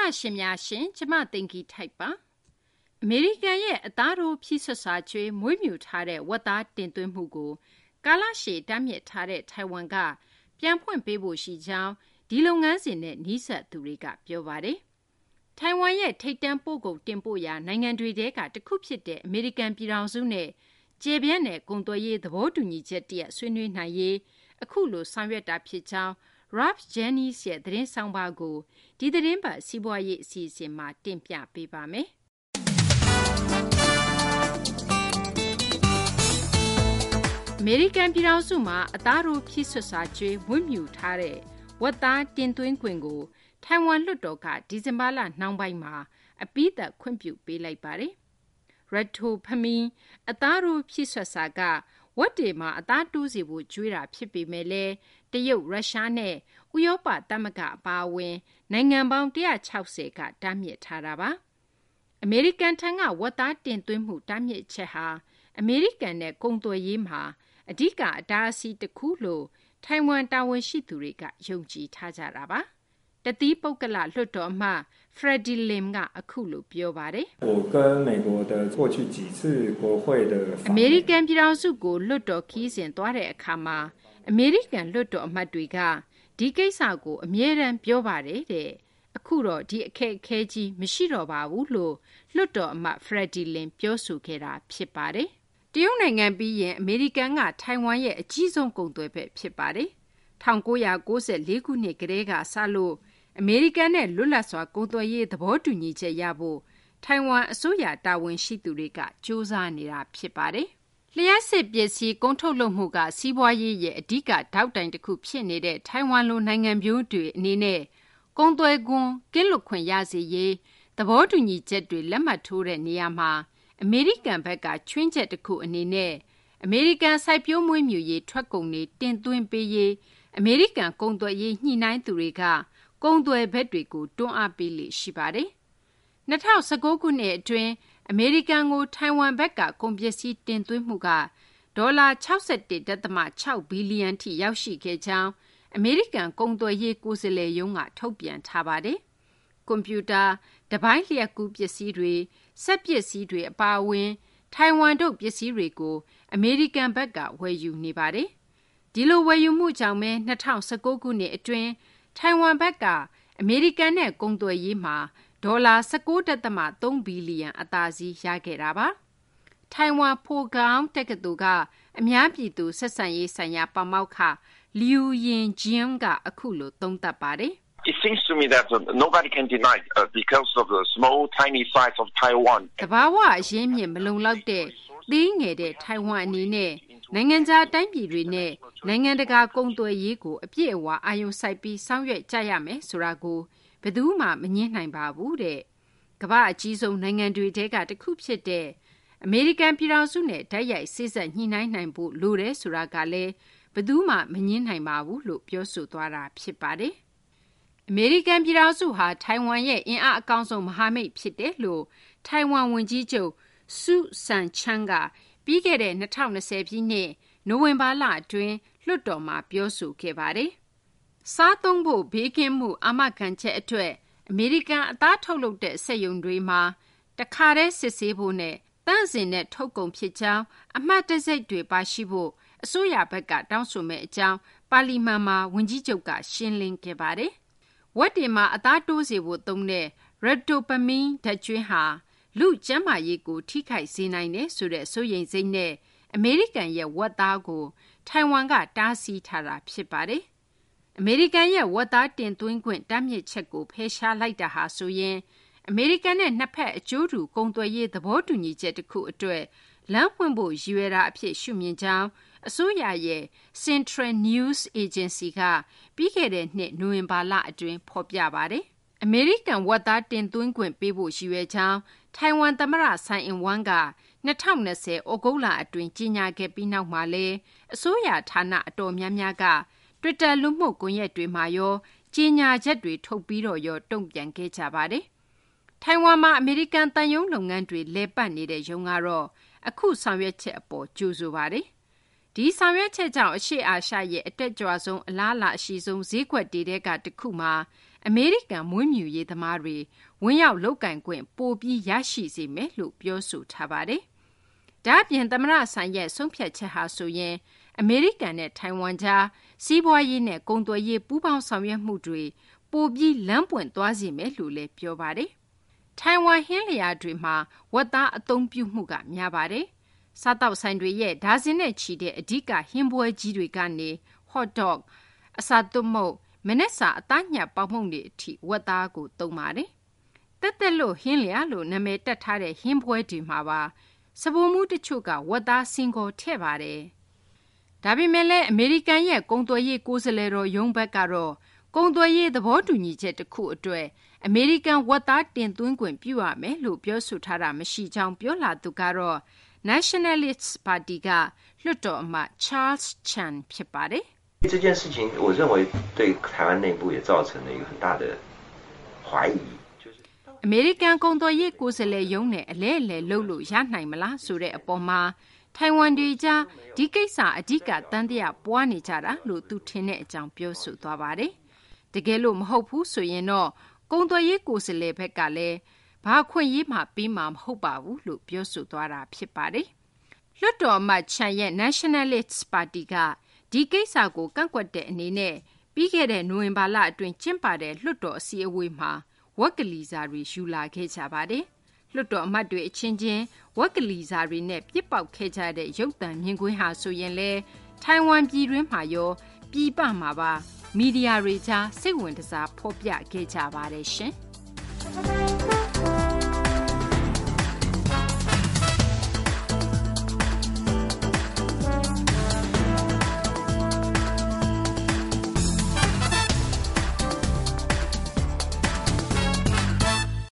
ရှင်များရှင်ကျမတင်ကြီးထိုက်ပါအမေရိကန်ရဲ့အသားတို့ဖြည့်ဆွတ်စာကျွေးမွေးမြူထားတဲ့ဝက်သားတင်သွင်းမှုကိုကာလရှည်တမ်းမြစ်ထားတဲ့ထိုင်ဝမ်ကပြန်ဖွင့်ပေးဖို့ရှိကြောင်းဒီလုပ်ငန်းစဉ်နဲ့နှီးဆက်သူတွေကပြောပါတယ်ထိုင်ဝမ်ရဲ့ထိပ်တန်းပို့ကုန်တင်ပို့ရာနိုင်ငံတွေထဲကတစ်ခုဖြစ်တဲ့အမေရိကန်ပြည်ထောင်စုနဲ့ကျေပြန့်တဲ့ကုန်သွယ်ရေးသဘောတူညီချက်တရက်ဆွေးနွေးနိုင်ရေးအခုလိုဆောင်ရွက်တာဖြစ်ကြောင်းRalph Jennings ရဲ့သတင်းဆောင်ပါကိုဒီသတင်းပတ်စီးပွားရေးအစီအစဉ်မှာတင်ပြပေးပါမယ်။အမေရိကန်ပြည်ထောင်စုမှာအသားတို့ဖြည့်ဆွတ်စာကျွေးမွေးမြူထားတဲ့ဝက်သားတင်သွင်းခွင့်ကိုထိုင်ဝမ်လွှတ်တော်ကဒီဇင်ဘာလနှောင်းပိုင်းမှာအပြီးသတ်ခွင့်ပြုပေးလိုက်ပါတယ်။ Retto ဖမင်းအသားတို့ဖြည့်ဆွတ်စာကဝက်တွေမှာအသားတိုးစေဖို့ကျွေးတာဖြစ်ပေမဲ့လည်းတရုတ်ရုရှားနဲ့ဥရောပသမဂ္ဂအပါအဝင်နိုင်ငံပေါင်း160ကတားမြစ်ထားတာပါအမေရိကန်ထံကဝက်သားတင်သွင်းမှုတားမြစ်ချက်ဟာအမေရိကန်နဲ့ကုန်သွယ်ရေးမှာအဓိကအတားအဆီးတစ်ခုလို့ထိုင်ဝမ်တာဝန်ရှိသူတွေကယုံကြည်ထားကြတာပါတသီးပုဂ္ဂလလွှတ်တော်အမတ် Freddie Lim ကအခုလိုပြောပါတယ်အမေရိကန်ပြည်ထောင်စုကိုလွှတ်တော်ခီးစဉ်သွားတဲ့အခါမှာအမေရိကန်လွှတ်တော်အမတ်တွေကဒီကိစ္စကိုအမြဲတမ်းပြောပါတယ်တဲ့အခုတော့ဒီအခက်အခဲကြီးမရှိတော့ပါဘူးလို့လွှတ်တော်အမတ် Freddie Lim ပြောဆိုခဲ့တာဖြစ်ပါတယ်တရုတ်နိုင်ငံပြီးရင်အမေရိကန်ကထိုင်ဝမ်ရဲ့အကြီးဆုံးကုန်သွယ်ဘက်ဖြစ်ပါတယ်1994ခုနှစ်ကတည်းကစလို့အမေရိကန်နဲ့လွတ်လပ်စွာကုန်သွယ်ရေးသဘောတူညီချက်ရဖို့ထိုင်ဝမ်အစိုးရတာဝန်ရှိသူတွေကစူးစမ်းနေတာဖြစ်ပါတယ်လျှက်စစ်ပစ္စည်းကုန်ထုတ်လုပ်မှုကစီးပွားရေးရဲ့အဓိကထောက်တိုင်တစ်ခုဖြစ်နေတဲ့ထိုင်ဝမ်လိုနိုင်ငံမျိုးတွေအနေနဲ့ကုန်သွယ်ခွန်ကင်းလွတ်ခွင့်ရစေရေးသဘောတူညီချက်တွေလက်မှတ်ထိုးတဲ့နေရာမှာအမေရိကန်ဘက်ကချွင်းချက်တစ်ခုအနေနဲ့အမေရိကန်စိုက်ပျိုးမွေးမြူရေးထွက်ကုန်တွေတင်သွင်းပေးရေးအမေရိကန်ကုန်သွယ်ရေးညှိနှိုင်းသူတွေကကုန်သွယ်ဘက်တွေကိုတွန်းအားပေးလေရှိပါတယ်2019ခုနှစ်အတွင်းအမေရိကန်ကိုထိုင်ဝမ်ဘက်ကကုန်ပစ္စည်းတင်သွင်းမှုကဒေါ်လာ 61.6 ဘီလီယံထိရောက်ရှိခဲ့ကြောင်းအမေရိကန်ကုန်သွယ်ရေးကိုယ်စားလှယ်ရုံးကထုတ်ပြန်ထားပါတယ်။ကွန်ပျူတာတပိုင်းလျှက်ကူးပစ္စည်းတွေစက်ပစ္စည်းတွေအပါအဝင်ထိုင်ဝမ်တို့ပစ္စည်းတွေကိုအမေရိကန်ဘက်ကဝယ်ယူနေပါတယ်။ဒီလိုဝယ်ယူမှုကြောင့်ပဲ2019ခုနှစ်အတွင်းထိုင်ဝမ်ဘက်ကအမေရိကန်နဲ့ကုန်သွယ်ရေးမှာဒေါ်လာ 19.3 ဘီလီယံအသာစီးရခဲ့တာပါ။ထိုင်ဝမ်ဖိုကောင်တက္ကသိုလ်ကအများပြည်သူဆက်ဆံရေးဆိုင်ရာပါမောက္ခ Liu Yinjian ကအခုလိုသုံးသပ်ပါတယ် It seems to me that nobody can deny because of the small tiny size of Taiwan. တဘာဝအရင်းမြစ်မလုံလောက်တဲ့သေးငယ်တဲ့ထိုင်ဝမ်အနေနဲ့နိုင်ငံခြားတိုင်းပြည်တွေနဲ့နိုင်ငံတကာကုန်သွယ်ရေးကိုအပြည့်အဝအာရုံစိုက်ပြီးဆောင်ရွက်ကြရမယ်ဆိုတာကိုဘယ်သူမှမငြင်းနိုင်ပါဘူးတဲ့ကမ္ဘာအကြီးဆုံးနိုင်ငံတွေထဲကတစ်ခုဖြစ်တဲ့အမေရိကန်ပြည်ထောင်စုနဲ့ဓာတ်ရိုက်ဆေးဆက်ညှိနှိုင်းနိုင်ဖို့လိုတယ်ဆိုတာကလည်းဘယ်သူမှမငြင်းနိုင်ပါဘူးလို့ပြောဆိုသွားတာဖြစ်ပါတယ်အမေရိကန်ပြည်ထောင်စုဟာထိုင်ဝမ်ရဲ့အင်အားအကောင်းဆုံးမဟာမိတ်ဖြစ်တယ်လို့ထိုင်ဝမ်ဝန်ကြီးချုပ်ဆူဆန်ချန်းကပြီးခဲ့တဲ့2020ပြည့်နှစ်နိုဝင်ဘာလအတွင်းလွှတ်တော်မှာပြောဆိုခဲ့ပါတယ်။စားသုံးဖို့ဘေးကင်းမှုအာမခံချက်အတွက်အမေရိကန်အသားထုတ်လုပ်တဲ့စက်ရုံတွေမှာတခါတည်းစစ်ဆေးဖို့နဲ့တန့်စင်တဲ့ထုတ်ကုန်ဖြစ်ကြောင်းအမှတ်တံဆိပ်တွေပါရှိဖို့အစိုးရဘက်ကတောင်းဆိုမဲ့အကြောင်းပါလီမန်မှာဝန်ကြီးချုပ်ကရှင်းလင်းခဲ့ပါတယ်။ဝက်တွေမှာအသားတိုးစေဖို့သုံးတဲ့ Ractopamine ဓာတ်ကြွင်းဟာလူကျန်းမာရေးကိုထိခိုက်စေနိုင်တယ်ဆိုတဲ့စိုးရိမ်စိတ်နဲ့အမေရိကန်ရဲ့ဝက်သားကိုထိုင်ဝမ်ကတားဆီးထားတာဖြစ်ပါတယ်။အမေရိကန်ရဲ့ဝက်သားတင်သွင်းခွင့်တားမြစ်ချက်ကိုဖယ်ရှားလိုက်တာဟာဆိုရင်အမေရိကန်နဲ့နှစ်ဖက်အကျိုးတူကုန်သွယ်ရေးသဘောတူညီချက်တစ်ခုအတွက်လမ်းဖွင့်ဖို့ရည်ရွယ်တာအဖြစ်ရှုမြင်ကြောင်းအစိုးရရဲ့ Central News Agency ကပြီးခဲ့တဲ့နှစ်နိုဝင်ဘာလအတွင်းဖော်ပြပါတယ်။အမေရိကန်ဝက်သားတင်သွင်းခွင့်ပေးဖို့ရည်ရွယ်ကြောင်းထိုင်ဝမ်သမ္မတဆိုင်အင်ဝမ်က2020ဩဂုတ်လအတွင်းကြေညာခဲ့ပြီးနောက်မှာလဲအစိုးရဌာနအတော်များများက Twitter လူမှုကွန်ရက်တွေမှာရောကြေညာချက်တွေထုတ်ပြီးတော့ရောတုံ့ပြန်ခဲ့ကြပါတယ်။ထိုင်ဝမ်မှာအမေရိကန်တန်ယုံလုပ်ငန်းတွေလဲပတ်နေတဲ့ရုံကတော့အခုဆောင်ရွက်ချက်အပေါ်ကြိုဆိုပါတယ်။ဒီဆောင်ရွက်ချက်ကြောင့်အရှေ့အာရှရဲ့အတက်ကြွဆုံးအလားအလာအရှိဆုံးဈေးကွက်တွေထဲကတစ်ခုမှာအမေရိကန်မွေးမြူရေးသမားတွေဝင်ရောက်လုပ်ကင်ခွင့်ပိုပြီးရရှိစေမယ်လို့ပြောဆိုထားပါတယ်။ဒါ့အပြင်သမ္မတဆိုင်ရဲ့ဆုံးဖြတ်ချက်ဟာဆိုရင်အမေရိကန်နဲ့ထိုင်ဝမ်ကြားစီးပွားရေးနဲ့ကုန်သွယ်ရေးပူးပေါင်းဆောင်ရွက်မှုတွေပိုပြီးလမ်းပွင့်သွားစေမယ်လို့လည်းပြောပါတယ်။ထိုင်ဝမ်ဟင်းလျာတွေမှာဝက်သားအသုံးပြုမှုကများပါတယ်။စားတောက်ဆိုင်တွေရဲ့ဒါဇင်နဲ့ချီတဲ့အဓိကဟင်းပွဲကြီးတွေကနေ hot dog အစာသွပ်မုန့်မနက်စာအသားညှပ်ပေါင်မုန့်တွေအထိဝက်သားကိုသုံးပါတယ်။တက်လို့ဟင်းလျာလို့နာမည်တက်ထားတဲ့ဟင်းပွဲတွေမှာပါစပုံမှုတချို့ကဝက်သားစင်ကိုထည့်ပါတယ်။ဒါပေမဲ့လည်းအမေရိကန်ရဲ့ကုန်သွယ်ရေးကိုယ်စားလှယ်တော်ရုံးဘက်ကတော့ကုန်သွယ်ရေးသဘောတူညီချက်တစ်ခုအတွက်အမေရိကန်ဝက်သားတင်သွင်းခွင့်ပြုရမယ်လို့ပြောဆိုထားတာမရှိကြောင်းပြောလာသူကတော့ Nationalist Party ကလွှတ်တော်အမတ် Charles Chan ဖြစ်ပါတယ်။这件事情我认为对台湾内部也造成了一个很大的怀疑。 အမေရိကန်ကုန်သွယ်ရေးကိုယ်စားလှယ်ရုံးနဲ့အလဲအလဲလုပ်လို့ရနိုင်မလားဆိုတဲ့အပေါ်မှာထိုင်ဝမ်တွေကြားဒီကိစ္စအဓိကတန်တရားပွားနေကြတာလို့သူထင်တဲ့အကြောင်းပြောဆိုသွားပါတယ်။တကယ်လို့မဟုတ်ဘူးဆိုရင်တော့ကုန်သွယ်ရေးကိုယ်စားလှယ်ဘက်ကလည်းဘာခွင့်ရေးမှပေးမှာမဟုတ်ပါဘူးလို့ပြောဆိုသွားတာဖြစ်ပါတယ်။လွှတ်တော်အမတ်ချန်ရဲ့ Nationalist Party ကဒီကိစ္စကိုကန့်ကွက်တဲ့အနေနဲ့ပြီးခဲ့တဲ့နိုဝင်ဘာလအတွင်းကျင်းပတဲ့လွှတ်တော်အစည်းအဝေးမှာဝက်ကလီစာတွေယူလာခဲ့ကြပါတယ်။လွှတ်တော်အမတ်တွေအချင်းချင်းဝက်ကလီစာတွေနဲ့ပြစ်ပေါက်ခဲ့ကြတဲ့ရုပ်သံမြင်ကွင်းဟာဆိုရင်လေထိုင်ဝမ်ပြည်တွင်းမှာရောပြည်ပမှာပါမီဒီယာတွေကြားစိတ်ဝင်စားဖော်ပြခဲ့ကြပါတယ်ရှင်။